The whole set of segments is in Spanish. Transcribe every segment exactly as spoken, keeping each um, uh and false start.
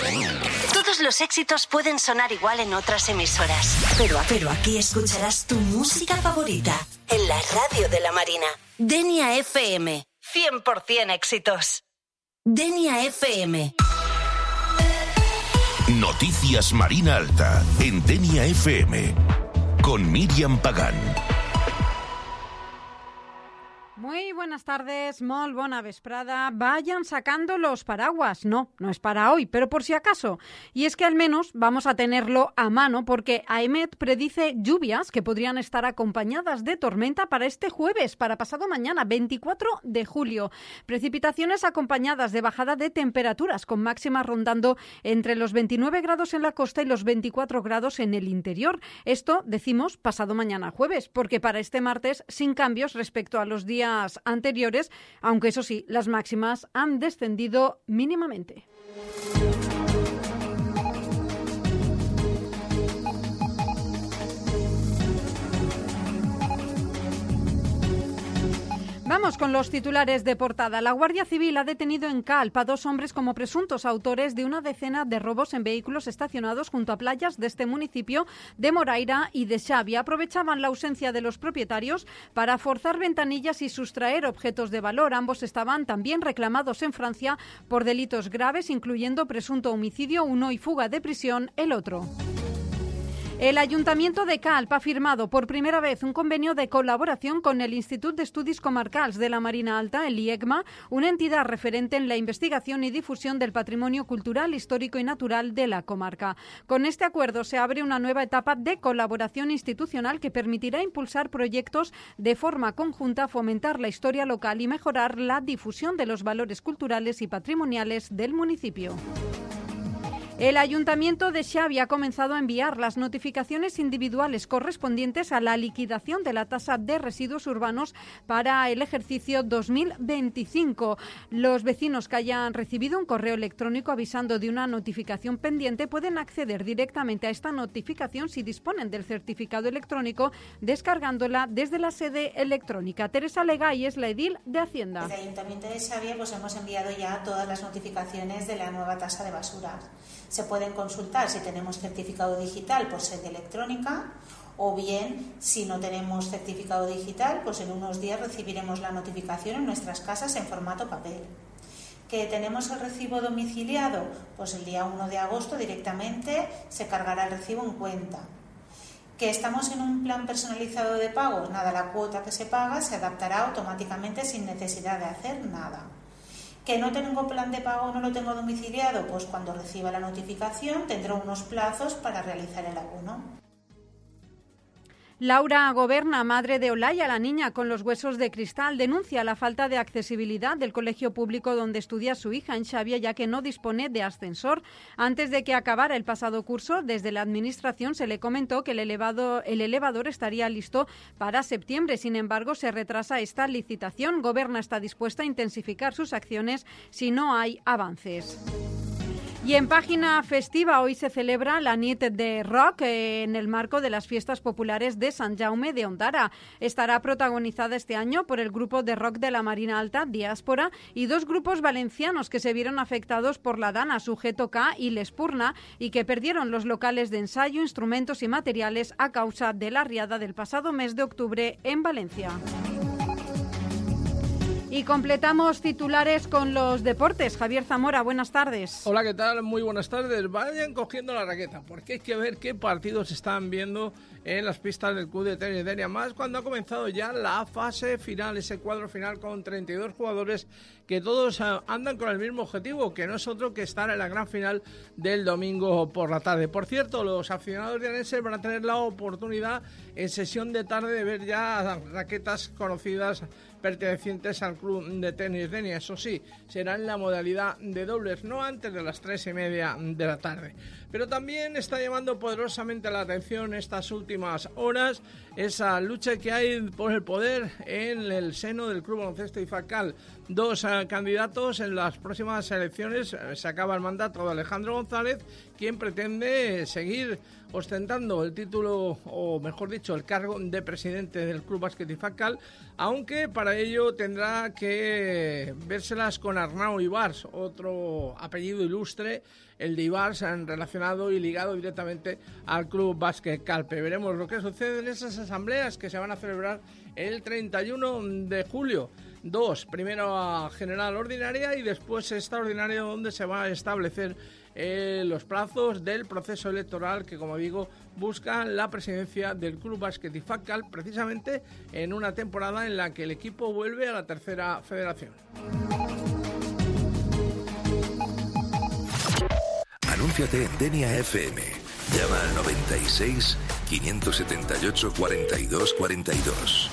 Todos los éxitos pueden sonar igual en otras emisoras, pero, pero aquí escucharás tu música favorita en la radio de la Marina. Denia F M, cien por ciento éxitos. Denia F M. Noticias Marina Alta en Denia F M con Miriam Pagán. Muy buenas tardes, molt bona vesprada. Vayan sacando los paraguas. No, no es para hoy, pero por si acaso. Y es que al menos vamos a tenerlo a mano porque AEMET predice lluvias que podrían estar acompañadas de tormenta para este jueves, para pasado mañana, veinticuatro de julio. Precipitaciones acompañadas de bajada de temperaturas, con máximas rondando entre los veintinueve grados en la costa y los veinticuatro grados en el interior. Esto, decimos, pasado mañana jueves, porque para este martes, sin cambios respecto a los días anteriores, aunque eso sí, las máximas han descendido mínimamente. Vamos con los titulares de portada. La Guardia Civil ha detenido en Calp a dos hombres como presuntos autores de una decena de robos en vehículos estacionados junto a playas de este municipio de Moraira y de Xavia. Aprovechaban la ausencia de los propietarios para forzar ventanillas y sustraer objetos de valor. Ambos estaban también reclamados en Francia por delitos graves, incluyendo presunto homicidio, uno, y fuga de prisión, el otro. El Ayuntamiento de Calp ha firmado por primera vez un convenio de colaboración con el Institut d'Estudis Comarcals de la Marina Alta, el I E C M A, una entidad referente en la investigación y difusión del patrimonio cultural, histórico y natural de la comarca. Con este acuerdo se abre una nueva etapa de colaboración institucional que permitirá impulsar proyectos de forma conjunta, fomentar la historia local y mejorar la difusión de los valores culturales y patrimoniales del municipio. El Ayuntamiento de Xavia ha comenzado a enviar las notificaciones individuales correspondientes a la liquidación de la tasa de residuos urbanos para el ejercicio dos mil veinticinco. Los vecinos que hayan recibido un correo electrónico avisando de una notificación pendiente pueden acceder directamente a esta notificación si disponen del certificado electrónico, descargándola desde la sede electrónica. Teresa Legay es la edil de Hacienda. Desde el Ayuntamiento de Xavia pues hemos enviado ya todas las notificaciones de la nueva tasa de basuras. Se pueden consultar si tenemos certificado digital por sede electrónica o bien si no tenemos certificado digital, pues en unos días recibiremos la notificación en nuestras casas en formato papel. ¿Que tenemos el recibo domiciliado? Pues el día uno de agosto directamente se cargará el recibo en cuenta. ¿Que estamos en un plan personalizado de pagos? Nada, la cuota que se paga se adaptará automáticamente sin necesidad de hacer nada. ¿Que no tengo plan de pago, no lo tengo domiciliado? Pues cuando reciba la notificación tendré unos plazos para realizar el abono. Laura Goberna, madre de Olaya, la niña con los huesos de cristal, denuncia la falta de accesibilidad del colegio público donde estudia su hija en Xavia, ya que no dispone de ascensor. Antes de que acabara el pasado curso, desde la administración se le comentó que el, elevado, el elevador estaría listo para septiembre. Sin embargo, se retrasa esta licitación. Goberna está dispuesta a intensificar sus acciones si no hay avances. Y en página festiva hoy se celebra la Nit de Rock eh, en el marco de las fiestas populares de Sant Jaume de Ondara. Estará protagonizada este año por el grupo de rock de la Marina Alta, Diáspora, y dos grupos valencianos que se vieron afectados por la Dana, Sujeto K y L'Espurna, y que perdieron los locales de ensayo, instrumentos y materiales a causa de la riada del pasado mes de octubre en Valencia. Y completamos titulares con los deportes. Javier Zamora, buenas tardes. Hola, ¿qué tal? Muy buenas tardes. Vayan cogiendo la raqueta, porque hay que ver qué partidos están viendo en las pistas del Club de Tenis Denia, más cuando ha comenzado ya la fase final, ese cuadro final con treinta y dos jugadores que todos andan con el mismo objetivo, que no es otro que estar en la gran final del domingo por la tarde. Por cierto, los aficionados dianenses van a tener la oportunidad en sesión de tarde de ver ya raquetas conocidas pertenecientes al Club de Tenis Denia. Eso sí, será en la modalidad de dobles, no antes de las tres y media de la tarde. Pero también está llamando poderosamente la atención estas últimas horas esa lucha que hay por el poder en el seno del Club Baloncesto Ifacal. Dos uh, candidatos en las próximas elecciones. Se acaba el mandato de Alejandro González, quien pretende seguir ostentando el título, o mejor dicho, el cargo de presidente del Club Básquet Ifacal, aunque para ello tendrá que vérselas con Arnau Ibars, otro apellido ilustre el de Ibar, se han relacionado y ligado directamente al Club Básquet Calpe. Veremos lo que sucede en esas asambleas que se van a celebrar el treinta y uno de julio. Dos, primero a general ordinaria y después extraordinaria, donde se van a establecer eh, los plazos del proceso electoral que, como digo, busca la presidencia del Club Básquet Ifaccal, precisamente en una temporada en la que el equipo vuelve a la tercera federación. Anúnciate en Denia F M. Llama al noventa y seis, quinientos setenta y ocho, cuarenta y dos cuarenta y dos.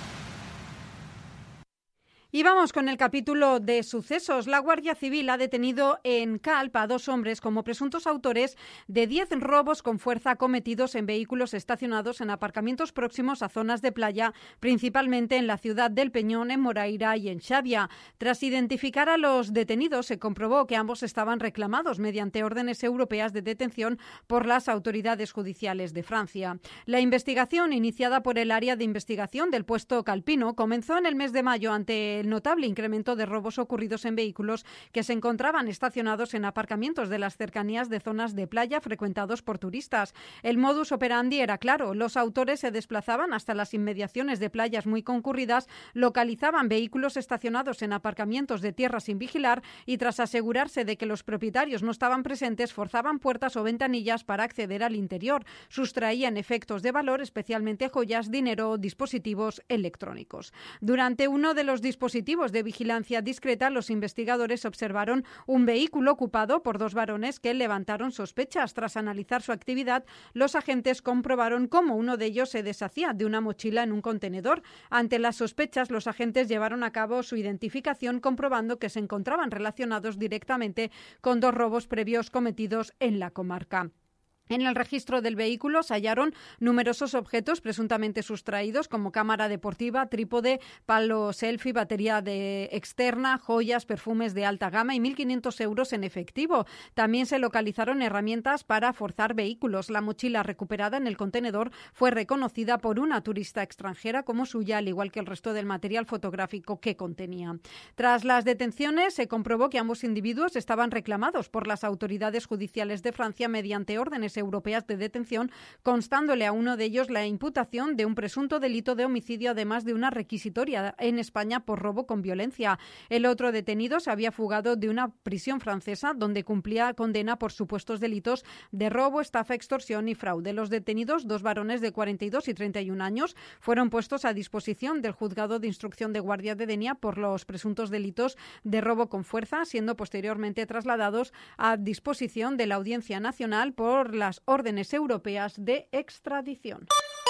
Y vamos con el capítulo de sucesos. La Guardia Civil ha detenido en Calp a dos hombres como presuntos autores de diez robos con fuerza cometidos en vehículos estacionados en aparcamientos próximos a zonas de playa, principalmente en la ciudad del Peñón, en Moraira y en Xavia. Tras identificar a los detenidos, se comprobó que ambos estaban reclamados mediante órdenes europeas de detención por las autoridades judiciales de Francia. La investigación, iniciada por el área de investigación del puesto calpino, comenzó en el mes de mayo ante el notable incremento de robos ocurridos en vehículos que se encontraban estacionados en aparcamientos de las cercanías de zonas de playa frecuentados por turistas. El modus operandi era claro: los autores se desplazaban hasta las inmediaciones de playas muy concurridas, localizaban vehículos estacionados en aparcamientos de tierra sin vigilar y, tras asegurarse de que los propietarios no estaban presentes, forzaban puertas o ventanillas para acceder al interior. Sustraían efectos de valor, especialmente joyas, dinero o dispositivos electrónicos. Durante uno de los dispositivos de vigilancia discreta, los investigadores observaron un vehículo ocupado por dos varones que levantaron sospechas. Tras analizar su actividad, los agentes comprobaron cómo uno de ellos se deshacía de una mochila en un contenedor. Ante las sospechas, los agentes llevaron a cabo su identificación, comprobando que se encontraban relacionados directamente con dos robos previos cometidos en la comarca. En el registro del vehículo se hallaron numerosos objetos presuntamente sustraídos, como cámara deportiva, trípode, palo selfie, batería de externa, joyas, perfumes de alta gama y mil quinientos euros en efectivo. También se localizaron herramientas para forzar vehículos. La mochila recuperada en el contenedor fue reconocida por una turista extranjera como suya, al igual que el resto del material fotográfico que contenía. Tras las detenciones, se comprobó que ambos individuos estaban reclamados por las autoridades judiciales de Francia mediante órdenes europeas de detención, constándole a uno de ellos la imputación de un presunto delito de homicidio, además de una requisitoria en España por robo con violencia. El otro detenido se había fugado de una prisión francesa donde cumplía condena por supuestos delitos de robo, estafa, extorsión y fraude. Los detenidos, dos varones de cuarenta y dos y treinta y un años, fueron puestos a disposición del Juzgado de Instrucción de Guardia de Denia por los presuntos delitos de robo con fuerza, siendo posteriormente trasladados a disposición de la Audiencia Nacional por la las órdenes europeas de extradición.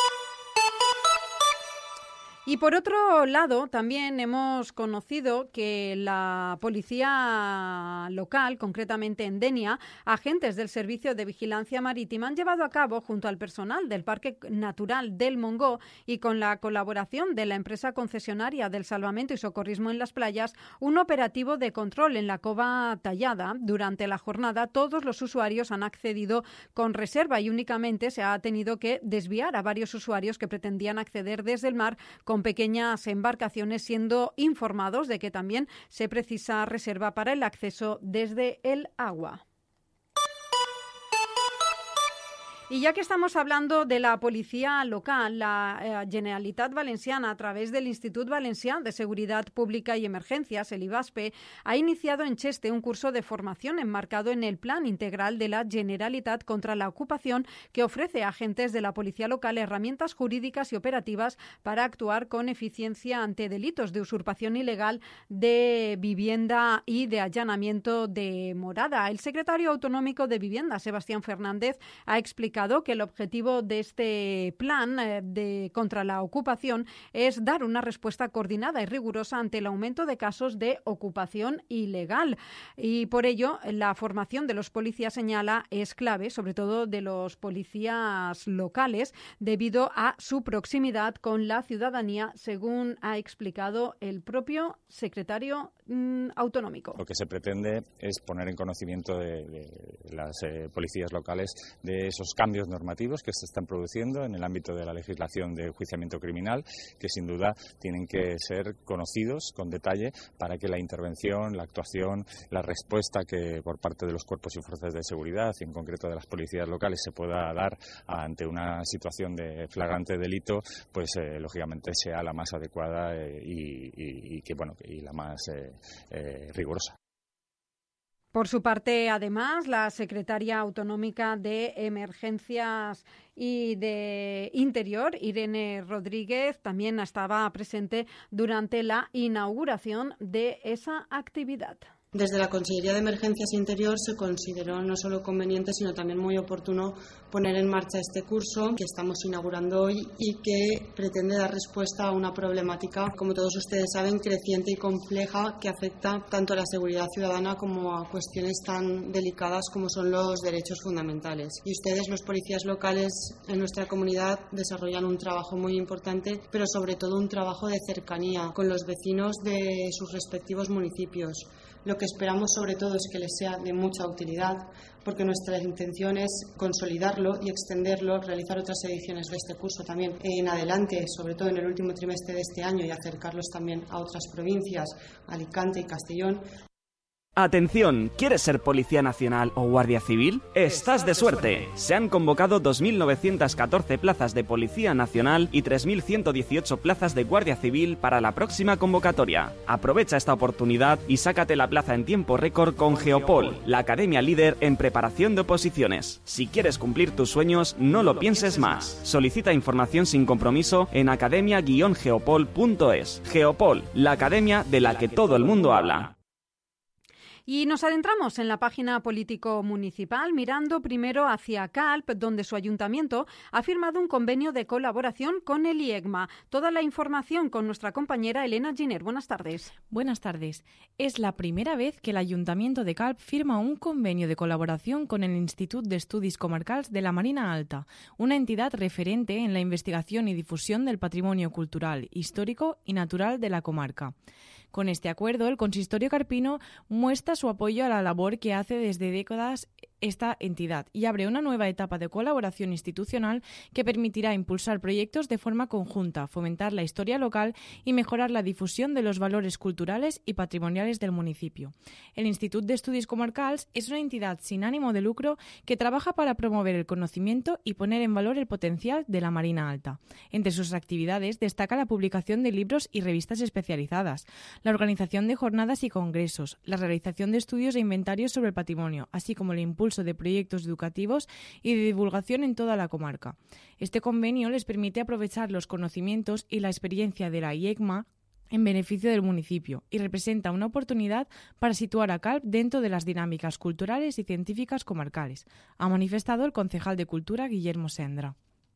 Y por otro lado, también hemos conocido que la policía local, concretamente en Denia, agentes del Servicio de Vigilancia Marítima han llevado a cabo, junto al personal del Parque Natural del Mongó y con la colaboración de la empresa concesionaria del Salvamento y Socorrismo en las Playas, un operativo de control en la Cova Tallada. Durante la jornada, todos los usuarios han accedido con reserva y únicamente se ha tenido que desviar a varios usuarios que pretendían acceder desde el mar con pequeñas embarcaciones, siendo informados de que también se precisa reserva para el acceso desde el agua. Y ya que estamos hablando de la policía local, la eh, Generalitat Valenciana, a través del Institut Valencià de Seguridad Pública y Emergencias, el IVASPE, ha iniciado en Cheste un curso de formación enmarcado en el Plan Integral de la Generalitat contra la Ocupación, que ofrece a agentes de la policía local herramientas jurídicas y operativas para actuar con eficiencia ante delitos de usurpación ilegal de vivienda y de allanamiento de morada. El secretario autonómico de Vivienda, Sebastián Fernández, ha explicado que el objetivo de este plan eh, de contra la ocupación es dar una respuesta coordinada y rigurosa ante el aumento de casos de ocupación ilegal. Y por ello, la formación de los policías, señala, es clave, sobre todo de los policías locales, debido a su proximidad con la ciudadanía, según ha explicado el propio secretario mm, autonómico. Lo que se pretende es poner en conocimiento de, de las eh, policías locales de esos cambios normativos que se están produciendo en el ámbito de la legislación de enjuiciamiento criminal, que sin duda tienen que ser conocidos con detalle para que la intervención, la actuación, la respuesta que por parte de los cuerpos y fuerzas de seguridad, y en concreto de las policías locales, se pueda dar ante una situación de flagrante delito, pues eh, lógicamente sea la más adecuada eh, y, y, y que bueno y la más eh, eh, rigurosa. Por su parte, además, la secretaria autonómica de Emergencias y de Interior, Irene Rodríguez, también estaba presente durante la inauguración de esa actividad. Desde la Consellería de Emergencias e Interior se consideró no solo conveniente, sino también muy oportuno poner en marcha este curso que estamos inaugurando hoy y que pretende dar respuesta a una problemática, como todos ustedes saben, creciente y compleja, que afecta tanto a la seguridad ciudadana como a cuestiones tan delicadas como son los derechos fundamentales. Y ustedes, los policías locales en nuestra comunidad, desarrollan un trabajo muy importante, pero sobre todo un trabajo de cercanía con los vecinos de sus respectivos municipios. Lo que esperamos sobre todo es que les sea de mucha utilidad, porque nuestra intención es consolidarlo y extenderlo, realizar otras ediciones de este curso también en adelante, sobre todo en el último trimestre de este año, y acercarlos también a otras provincias, Alicante y Castellón. Atención, ¿quieres ser Policía Nacional o Guardia Civil? Estás de suerte. Se han convocado dos mil novecientas catorce plazas de Policía Nacional y tres mil ciento dieciocho plazas de Guardia Civil para la próxima convocatoria. Aprovecha esta oportunidad y sácate la plaza en tiempo récord con Geopol, la academia líder en preparación de oposiciones. Si quieres cumplir tus sueños, no lo pienses más. Solicita información sin compromiso en academia guion geopol punto es. Geopol, la academia de la que todo el mundo habla. Y nos adentramos en la página político-municipal mirando primero hacia Calp, donde su ayuntamiento ha firmado un convenio de colaboración con el IECMA. Toda la información con nuestra compañera Elena Giner. Buenas tardes. Buenas tardes. Es la primera vez que el Ayuntamiento de Calp firma un convenio de colaboración con el Institut d'Estudis Comarcals de la Marina Alta, una entidad referente en la investigación y difusión del patrimonio cultural, histórico y natural de la comarca. Con este acuerdo, el consistorio carpino muestra su apoyo a la labor que hace desde décadas esta entidad y abre una nueva etapa de colaboración institucional que permitirá impulsar proyectos de forma conjunta, fomentar la historia local y mejorar la difusión de los valores culturales y patrimoniales del municipio. El Institut d'Estudis Comarcals es una entidad sin ánimo de lucro que trabaja para promover el conocimiento y poner en valor el potencial de la Marina Alta. Entre sus actividades destaca la publicación de libros y revistas especializadas, la organización de jornadas y congresos, la realización de estudios e inventarios sobre el patrimonio, así como el impulso de proyectos educativos y de divulgación en toda la comarca. Este convenio les permite aprovechar los conocimientos y la experiencia de la IECMA en beneficio del municipio y representa una oportunidad para situar a Calp dentro de las dinámicas culturales y científicas comarcales, ha manifestado el concejal de Cultura Guillermo Sendra.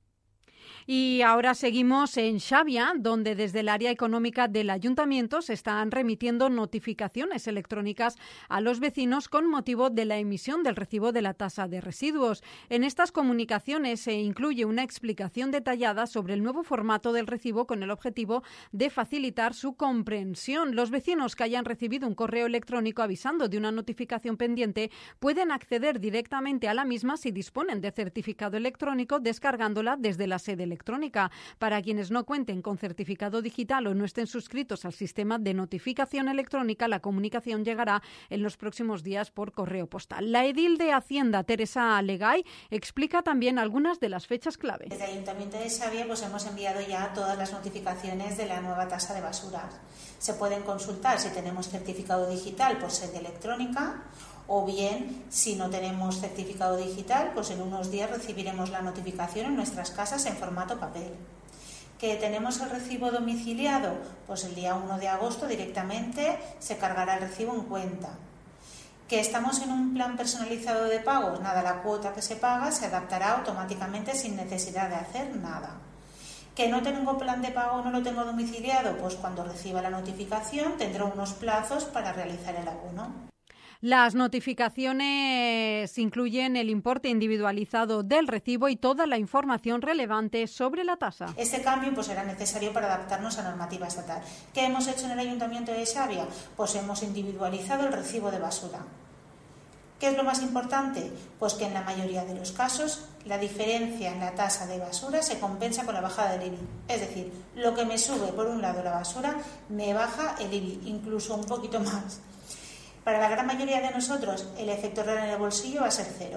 Y ahora seguimos en Xavia, donde desde el área económica del ayuntamiento se están remitiendo notificaciones electrónicas a los vecinos con motivo de la emisión del recibo de la tasa de residuos. En estas comunicaciones se incluye una explicación detallada sobre el nuevo formato del recibo con el objetivo de facilitar su comprensión. Los vecinos que hayan recibido un correo electrónico avisando de una notificación pendiente pueden acceder directamente a la misma si disponen de certificado electrónico descargándola desde la sede electrónica. Para quienes no cuenten con certificado digital o no estén suscritos al sistema de notificación electrónica, la comunicación llegará en los próximos días por correo postal. La edil de Hacienda, Teresa Legay, explica también algunas de las fechas clave. Desde el Ayuntamiento de Xavia pues hemos enviado ya todas las notificaciones de la nueva tasa de basuras. Se pueden consultar si tenemos certificado digital por sede electrónica, o bien, si no tenemos certificado digital, pues en unos días recibiremos la notificación en nuestras casas en formato papel. ¿Que tenemos el recibo domiciliado? Pues el día uno de agosto directamente se cargará el recibo en cuenta. ¿Que estamos en un plan personalizado de pagos? Nada, la cuota que se paga se adaptará automáticamente sin necesidad de hacer nada. ¿Que no tengo plan de pago, no lo tengo domiciliado? Pues cuando reciba la notificación tendrá unos plazos para realizar el abono. Las notificaciones incluyen el importe individualizado del recibo y toda la información relevante sobre la tasa. Este cambio pues era necesario para adaptarnos a normativa estatal. ¿Qué hemos hecho en el Ayuntamiento de Xavia? Pues hemos individualizado el recibo de basura. ¿Qué es lo más importante? Pues que en la mayoría de los casos la diferencia en la tasa de basura se compensa con la bajada del I B I. Es decir, lo que me sube por un lado la basura, me baja el I B I, incluso un poquito más. Para la gran mayoría de nosotros, el efecto real en el bolsillo va a ser cero.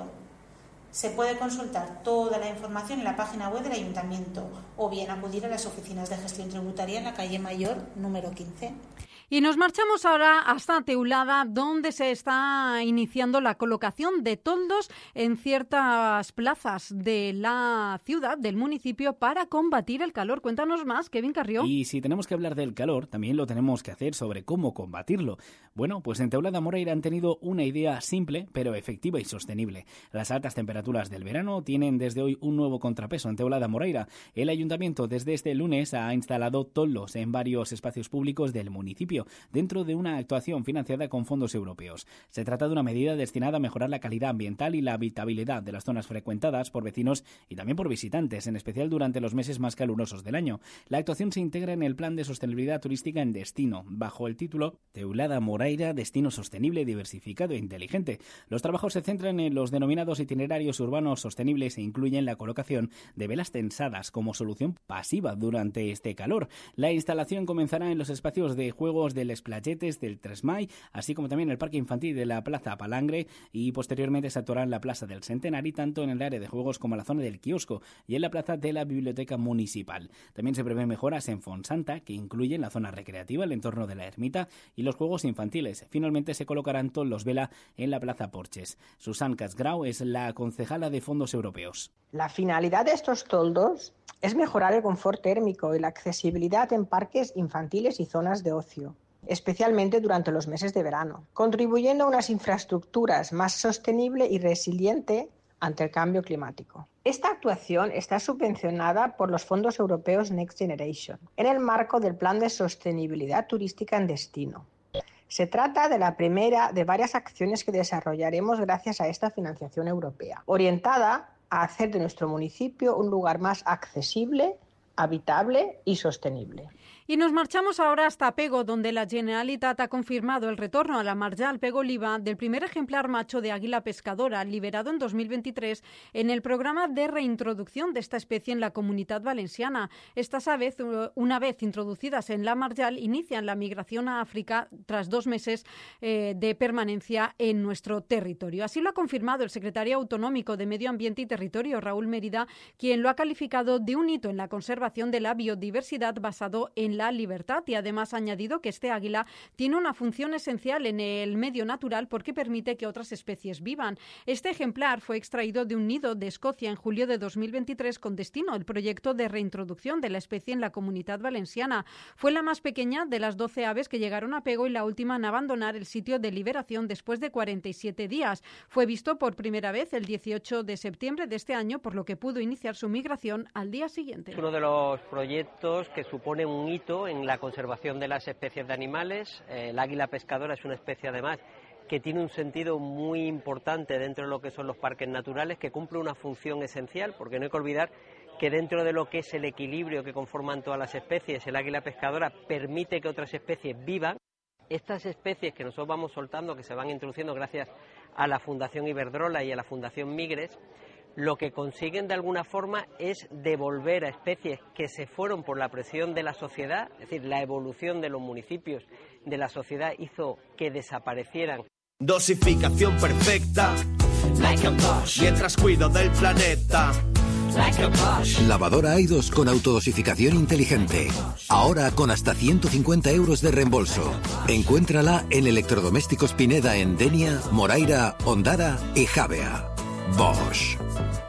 Se puede consultar toda la información en la página web del Ayuntamiento o bien acudir a las oficinas de gestión tributaria en la calle Mayor número quince. Y nos marchamos ahora hasta Teulada, donde se está iniciando la colocación de toldos en ciertas plazas de la ciudad, del municipio, para combatir el calor. Cuéntanos más, Kevin Carrió. Y si tenemos que hablar del calor, también lo tenemos que hacer sobre cómo combatirlo. Bueno, pues en Teulada Moreira han tenido una idea simple, pero efectiva y sostenible. Las altas temperaturas del verano tienen desde hoy un nuevo contrapeso en Teulada Moreira. El ayuntamiento desde este lunes ha instalado toldos en varios espacios públicos del municipio, dentro de una actuación financiada con fondos europeos. Se trata de una medida destinada a mejorar la calidad ambiental y la habitabilidad de las zonas frecuentadas por vecinos y también por visitantes, en especial durante los meses más calurosos del año. La actuación se integra en el Plan de Sostenibilidad Turística en Destino, bajo el título Teulada Moreira, Destino Sostenible, Diversificado e Inteligente. Los trabajos se centran en los denominados itinerarios urbanos sostenibles e incluyen la colocación de velas tensadas como solución pasiva durante este calor. La instalación comenzará en los espacios de juegos del Esplayetes del Tresmai, así como también el parque infantil de la Plaza Palangre, y posteriormente se actuará en la Plaza del Centenari, tanto en el área de juegos como en la zona del kiosco y en la plaza de la Biblioteca Municipal. También se prevén mejoras en Fonsanta, que incluyen la zona recreativa, el entorno de la ermita y los juegos infantiles. Finalmente se colocarán toldos vela en la Plaza Porches. Susan Casgrau es la concejala de fondos europeos. La finalidad de estos toldos es mejorar el confort térmico y la accesibilidad en parques infantiles y zonas de ocio, especialmente durante los meses de verano, contribuyendo a unas infraestructuras más sostenible y resiliente ante el cambio climático. Esta actuación está subvencionada por los fondos europeos Next Generation, en el marco del Plan de Sostenibilidad Turística en Destino. Se trata de la primera de varias acciones que desarrollaremos gracias a esta financiación europea, orientada a hacer de nuestro municipio un lugar más accesible, habitable y sostenible. Y nos marchamos ahora hasta Pego, donde la Generalitat ha confirmado el retorno a la marjal Pego Oliva del primer ejemplar macho de águila pescadora, liberado en dos mil veintitrés en el programa de reintroducción de esta especie en la Comunitat Valenciana. Estas aves, una vez introducidas en la marjal, inician la migración a África tras dos meses eh, de permanencia en nuestro territorio. Así lo ha confirmado el secretario autonómico de Medio Ambiente y Territorio, Raúl Mérida, quien lo ha calificado de un hito en la conservación de la biodiversidad basado en la libertad, y además ha añadido que este águila tiene una función esencial en el medio natural porque permite que otras especies vivan. Este ejemplar fue extraído de un nido de Escocia en julio de dos mil veintitrés con destino al proyecto de reintroducción de la especie en la Comunitat Valenciana. Fue la más pequeña de las doce aves que llegaron a Pego y la última en abandonar el sitio de liberación después de cuarenta y siete días. Fue visto por primera vez el dieciocho de septiembre de este año, por lo que pudo iniciar su migración al día siguiente. Es uno de los proyectos que supone un hito en la conservación de las especies de animales. El águila pescadora es una especie, además, que tiene un sentido muy importante dentro de lo que son los parques naturales, que cumple una función esencial, porque no hay que olvidar que dentro de lo que es el equilibrio que conforman todas las especies, el águila pescadora permite que otras especies vivan. Estas especies que nosotros vamos soltando, que se van introduciendo gracias a la Fundación Iberdrola y a la Fundación Migres, lo que consiguen de alguna forma es devolver a especies que se fueron por la presión de la sociedad, es decir, la evolución de los municipios, de la sociedad hizo que desaparecieran. Dosificación perfecta, like a Bosch. Mientras cuido del planeta, like a Bosch. Lavadora Aidos con autodosificación inteligente. Ahora con hasta ciento cincuenta euros de reembolso. Encuéntrala en Electrodomésticos Pineda en Denia, Moraira, Ondara y Javea. Bosch.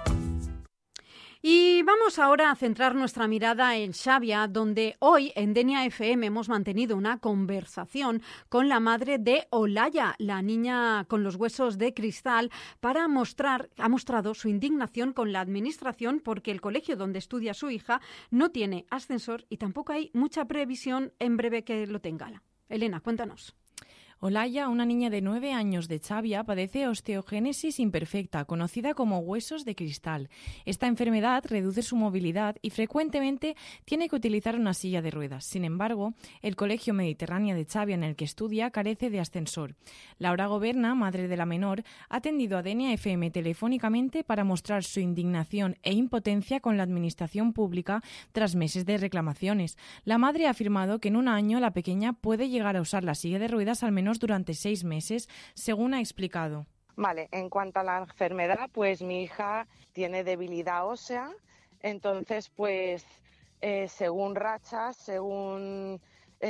Y vamos ahora a centrar nuestra mirada en Xavia, donde hoy en Denia F M hemos mantenido una conversación con la madre de Olaya, la niña con los huesos de cristal, para mostrar, ha mostrado su indignación con la administración porque el colegio donde estudia su hija no tiene ascensor y tampoco hay mucha previsión en breve que lo tenga. Elena, cuéntanos. Olaya, una niña de nueve años de Xavia, padece osteogénesis imperfecta, conocida como huesos de cristal. Esta enfermedad reduce su movilidad y frecuentemente tiene que utilizar una silla de ruedas. Sin embargo, el Colegio Mediterráneo de Xavia en el que estudia carece de ascensor. Laura Goberna, madre de la menor, ha atendido a Denia F M telefónicamente para mostrar su indignación e impotencia con la administración pública tras meses de reclamaciones. La madre ha afirmado que en un año la pequeña puede llegar a usar la silla de ruedas al menos durante seis meses, según ha explicado. Vale, en cuanto a la enfermedad, pues mi hija tiene debilidad ósea, entonces pues eh, según rachas, según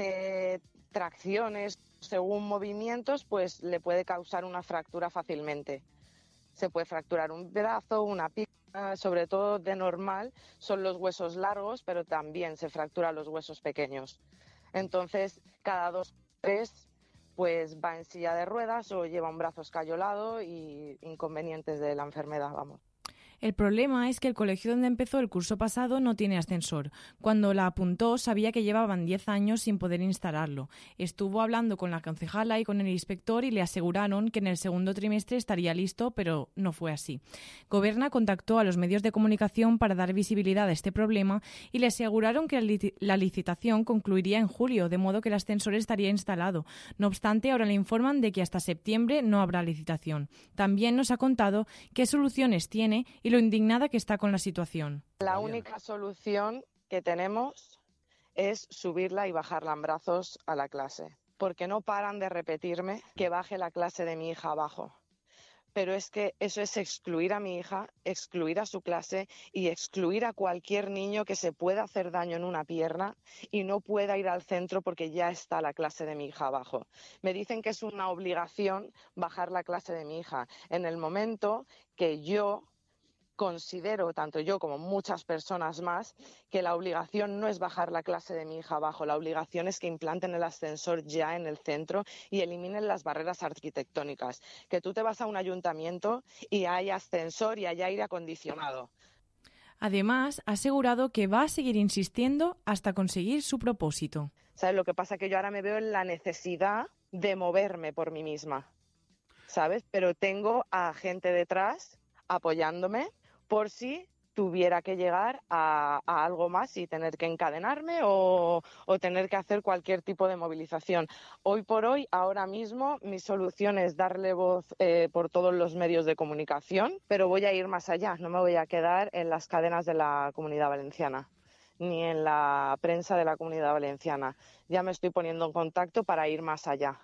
eh, tracciones, según movimientos, pues le puede causar una fractura fácilmente. Se puede fracturar un brazo, una pierna, sobre todo de normal son los huesos largos, pero también se fracturan los huesos pequeños. Entonces, cada dos, tres pues va en silla de ruedas o lleva un brazo escayolado y inconvenientes de la enfermedad, vamos. El problema es que el colegio donde empezó el curso pasado no tiene ascensor. Cuando la apuntó sabía que llevaban diez años sin poder instalarlo. Estuvo hablando con la concejala y con el inspector y le aseguraron que en el segundo trimestre estaría listo, pero no fue así. Goberna contactó a los medios de comunicación para dar visibilidad a este problema y le aseguraron que la licitación concluiría en julio, de modo que el ascensor estaría instalado. No obstante, ahora le informan de que hasta septiembre no habrá licitación. También nos ha contado qué soluciones tiene y lo indignada que está con la situación. La única solución que tenemos es subirla y bajarla en brazos a la clase, porque no paran de repetirme que baje la clase de mi hija abajo. Pero es que eso es excluir a mi hija, excluir a su clase y excluir a cualquier niño que se pueda hacer daño en una pierna y no pueda ir al centro porque ya está la clase de mi hija abajo. Me dicen que es una obligación bajar la clase de mi hija en el momento que yo considero, tanto yo como muchas personas más, que la obligación no es bajar la clase de mi hija abajo, la obligación es que implanten el ascensor ya en el centro y eliminen las barreras arquitectónicas. Que tú te vas a un ayuntamiento y hay ascensor y hay aire acondicionado. Además, ha asegurado que va a seguir insistiendo hasta conseguir su propósito. ¿Sabes? Lo que pasa es que yo ahora me veo en la necesidad de moverme por mí misma, ¿sabes? Pero tengo a gente detrás apoyándome por si tuviera que llegar a, a algo más y tener que encadenarme o, o tener que hacer cualquier tipo de movilización. Hoy por hoy, ahora mismo, mi solución es darle voz eh, por todos los medios de comunicación, pero voy a ir más allá, no me voy a quedar en las cadenas de la Comunidad Valenciana ni en la prensa de la Comunidad Valenciana. Ya me estoy poniendo en contacto para ir más allá.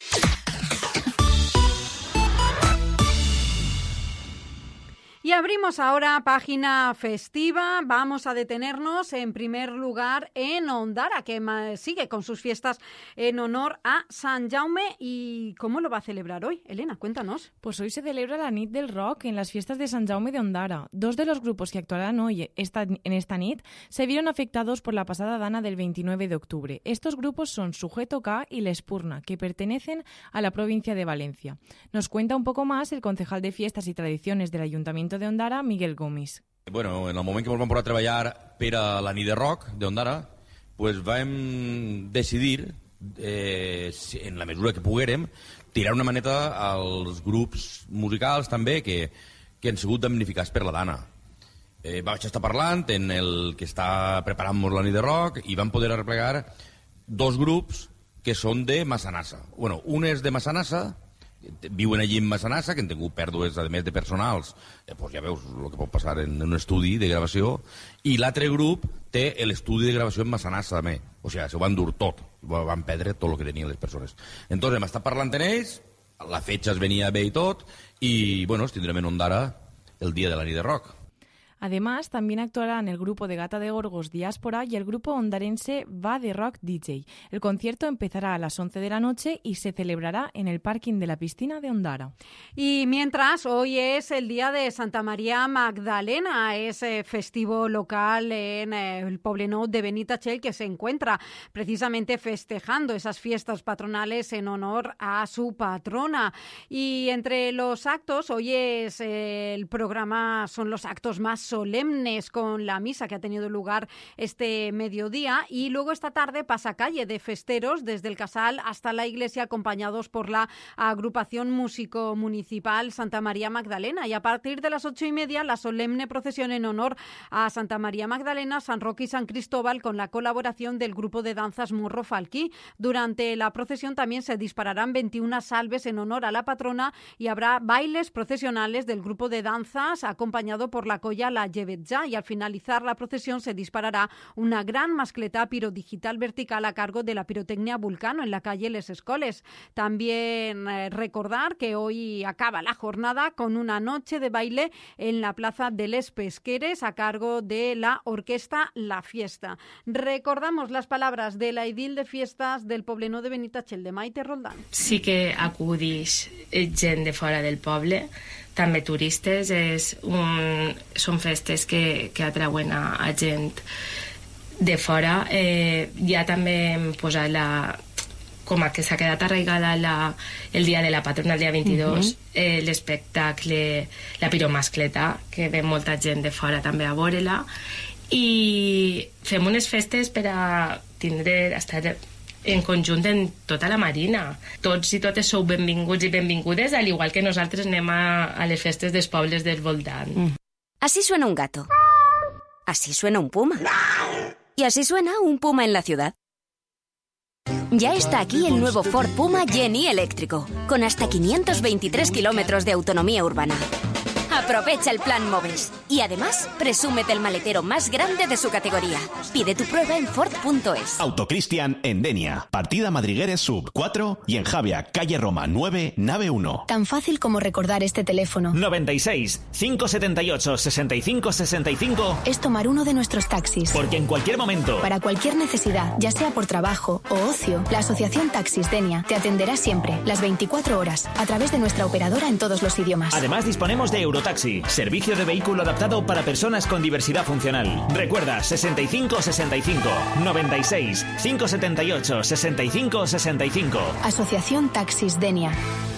Y abrimos ahora página festiva. Vamos a detenernos en primer lugar en Ondara, que sigue con sus fiestas en honor a Sant Jaume. ¿Y cómo lo va a celebrar hoy? Elena, cuéntanos. Pues hoy se celebra la Nit del Rock en las fiestas de Sant Jaume de Ondara. Dos de los grupos que actuarán hoy esta, en esta nit se vieron afectados por la pasada dana del veintinueve de octubre. Estos grupos son Sujeto K y L'Espurna, que pertenecen a la provincia de Valencia. Nos cuenta un poco más el concejal de Fiestas y Tradiciones del Ayuntamiento de Ondara, Miguel Gomis. Bueno, en el moment que ens vam posar a treballar per a la nit de rock d'Ondara, pues vam decidir, eh, en la mesura que poguérem, tirar una maneta als grups musicals també que, que han sigut damnificats per la dana. Eh, vaig estar parlant en el que està preparant-nos la nit de rock i vam poder arreplegar dos grups que són de Massanassa. Bueno, un és de Massanassa, viuen allí en Massanassa, que han tingut pèrdues a més de personals, eh, pues ja veus el que pot passar en un estudi de gravació, i l'altre grup té l'estudi de gravació en Massanassa també, o sigui, s'ho van dur tot, van perdre tot el que tenien les persones. Entonces hem estat parlant amb ells, la fetge es venia bé i tot, i bueno, ens tindrem en Ondara el dia de la nit de rock. Además, también actuarán el grupo de Gata de Gorgos Diáspora y el grupo ondarense Va de Rock D J. El concierto empezará a las once de la noche y se celebrará en el parking de la piscina de Ondara. Y mientras, hoy es el día de Santa María Magdalena, es eh, festivo local en eh, el Poblenou de Benitatxell, que se encuentra precisamente festejando esas fiestas patronales en honor a su patrona. Y entre los actos, hoy es eh, el programa, son los actos más solemnes con la misa que ha tenido lugar este mediodía, y luego esta tarde pasacalle de festeros desde el Casal hasta la iglesia, acompañados por la agrupación músico municipal Santa María Magdalena, y a partir de las ocho y media la solemne procesión en honor a Santa María Magdalena, San Roque y San Cristóbal, con la colaboración del grupo de danzas Morro Falquí. Durante la procesión también se dispararán veintiuna salves en honor a la patrona y habrá bailes procesionales del grupo de danzas acompañado por la colla La Llevetja, y al finalizar la procesión se disparará una gran mascleta pirodigital vertical a cargo de la pirotecnia Vulcano en la calle Les Escoles. También eh, recordar que hoy acaba la jornada con una noche de baile en la plaza de Les Pesqueres a cargo de la orquesta La Fiesta. Recordamos las palabras de la edil de fiestas del pobleno de Benitatxell, de Maite Roldán. Sí que acudix gent de fora del poble, també turistes, és un, són festes que, que atrauen a, a gent de fora. Eh, ja també hem posat la, com a que s'ha quedat arraigada la, el dia de la patrona, el dia vint-i-dos, uh-huh. eh, l'espectacle, la piromascleta, que ve molta gent de fora també a veure-la, i fem unes festes per a tindre, estar en conjunt en tota la Marina. Tots i totes sou benvinguts i benvingudes, al igual que nosaltres anem a, a les festes dels pobles del voltant. Mm. Así suena un gato. Así suena un puma. Y así suena un puma en la ciudad. Ya está aquí el nuevo Ford Puma Genie eléctrico, con hasta quinientos veintitrés kilómetros de autonomía urbana. Aprovecha el plan Moves y además presúmete el maletero más grande de su categoría. Pide tu prueba en Ford punto es. Autocristian en Denia, partida Madrigueres Sub cuatro, y en Javia, calle Roma nueve, nave uno. Tan fácil como recordar este teléfono. noventa y seis, cinco setenta y ocho, sesenta y cinco sesenta y cinco. Es tomar uno de nuestros taxis. Porque en cualquier momento, para cualquier necesidad, ya sea por trabajo o ocio, la Asociación Taxis Denia te atenderá siempre, las veinticuatro horas, a través de nuestra operadora en todos los idiomas. Además disponemos de Eurotaxi, servicio de vehículo adaptado para personas con diversidad funcional. Recuerda, sesenta y cinco sesenta y cinco, noventa y seis, cinco setenta y ocho, sesenta y cinco sesenta y cinco. Asociación Taxis Denia.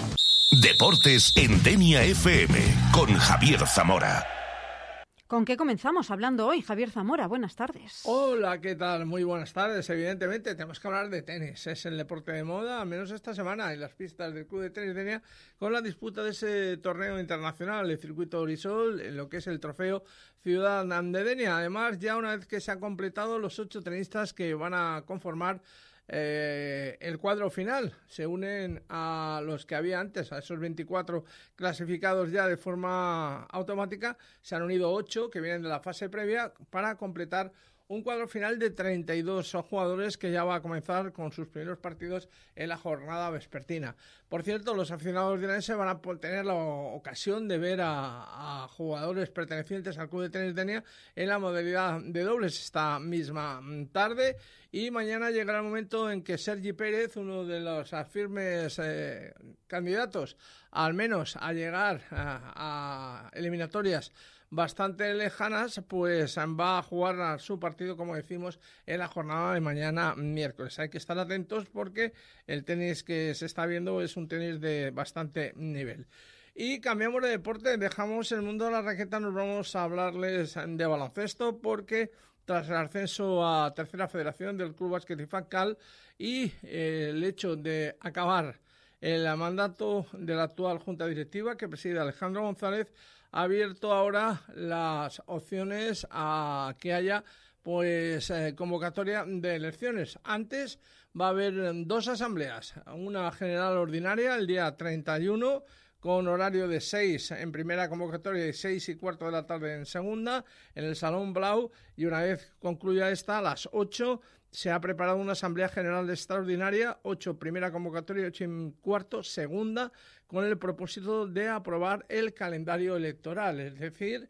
Deportes en Denia F M con Javier Zamora. ¿Con qué comenzamos hablando hoy, Javier Zamora? Buenas tardes. Hola, ¿qué tal? Muy buenas tardes. Evidentemente tenemos que hablar de tenis. Es el deporte de moda, al menos esta semana, en las pistas del Club de Tenis Denia, con la disputa de ese torneo internacional, el circuito Orisol, en lo que es el trofeo Ciudad de Denia. Además, ya una vez que se han completado los ocho tenistas que van a conformar Eh, el cuadro final, se unen a los que había antes, a esos veinticuatro clasificados ya de forma automática, se han unido ocho que vienen de la fase previa para completar un cuadro final de treinta y dos jugadores que ya va a comenzar con sus primeros partidos en la jornada vespertina. Por cierto, los aficionados de Orense van a tener la ocasión de ver a, a jugadores pertenecientes al Club de Tenis Denia en la modalidad de dobles esta misma tarde, y mañana llegará el momento en que Sergi Pérez, uno de los firmes eh, candidatos al menos a llegar a, a eliminatorias bastante lejanas, pues va a jugar su partido, como decimos, en la jornada de mañana miércoles. Hay que estar atentos porque el tenis que se está viendo es un tenis de bastante nivel. Y cambiamos de deporte, dejamos el mundo de la raqueta, nos vamos a hablarles de baloncesto, porque tras el ascenso a tercera federación del Club Básquet Ifaccal y eh, el hecho de acabar el mandato de la actual junta directiva que preside Alejandro González, ha abierto ahora las opciones a que haya pues eh, convocatoria de elecciones. Antes va a haber dos asambleas, una general ordinaria el día treinta y uno con horario de seis en primera convocatoria y seis y cuarto de la tarde en segunda, en el Salón Blau, y una vez concluya esta, a las ocho se ha preparado una asamblea general extraordinaria, ocho primera convocatoria y ocho y cuarto segunda, con el propósito de aprobar el calendario electoral. Es decir,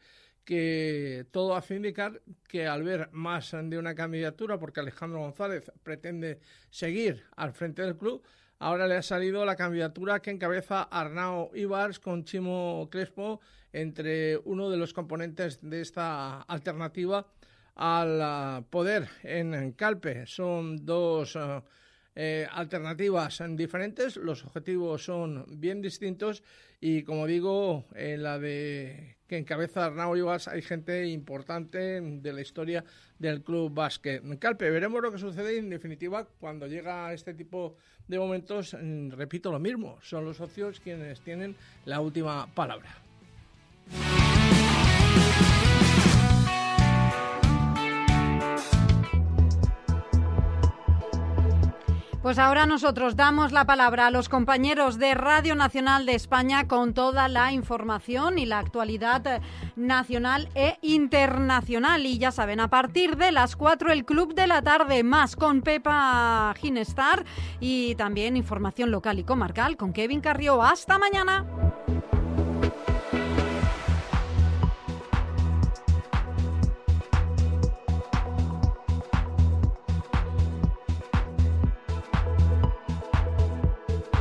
que todo hace indicar que al ver más de una candidatura, porque Alejandro González pretende seguir al frente del club, ahora le ha salido la candidatura que encabeza Arnau Ibars con Chimo Crespo entre uno de los componentes de esta alternativa al uh, poder en, en Calpe. Son dos uh, eh, alternativas diferentes, los objetivos son bien distintos y, como digo, en la de que encabeza Arnau Ibas hay gente importante de la historia del Club Básquet Calpe. Veremos lo que sucede y, en definitiva, cuando llega este tipo de momentos, repito lo mismo, son los socios quienes tienen la última palabra. Pues ahora nosotros damos la palabra a los compañeros de Radio Nacional de España con toda la información y la actualidad nacional e internacional. Y ya saben, a partir de las cuatro el Club de la Tarde, más con Pepa Ginestar y también información local y comarcal con Kevin Carrió. ¡Hasta mañana!